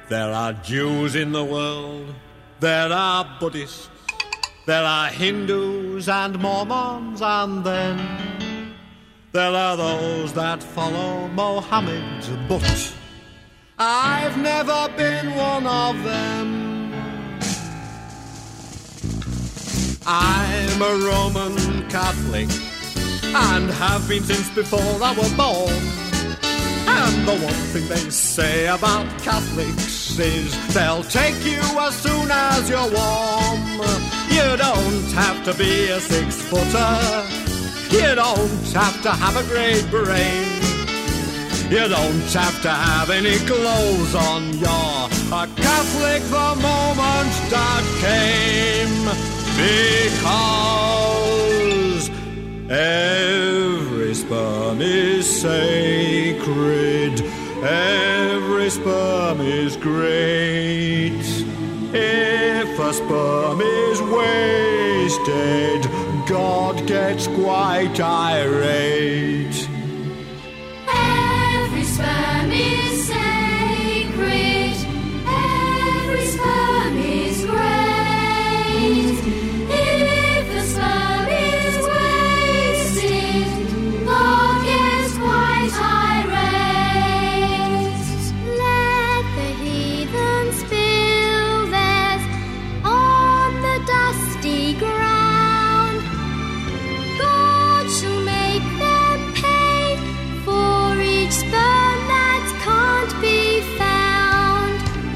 There are Jews in the world, there are Buddhists, there are Hindus and Mormons, and then there are those that follow Mohammed, but I've never been one of them. I'm a Roman Catholic and have been since before I was born. And the one thing they say about Catholics is they'll take you as soon as you're warm. You don't have to be a 6-footer. You don't have to have a great brain. You don't have to have any clothes on. You're a Catholic the moment that came. Because every sperm is sacred, every sperm is great. If a sperm is wasted, God gets quite irate. Every sperm is sacred, every sperm is great. If the sperm is wasted, God gets quite irate. Let the heathen spill theirs on the dusty ground. God shall make them pay for each sperm that can't be found.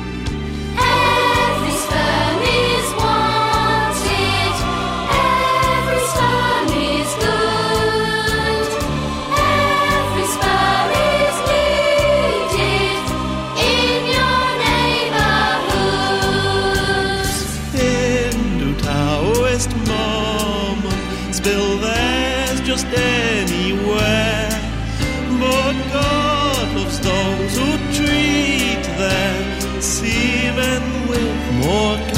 Every sperm is wanted, every sperm is good, every sperm is needed in your neighborhood. Hindu, Taoist, Mormon, spill theirs just anywhere. But God loves those who treat their semen with more care.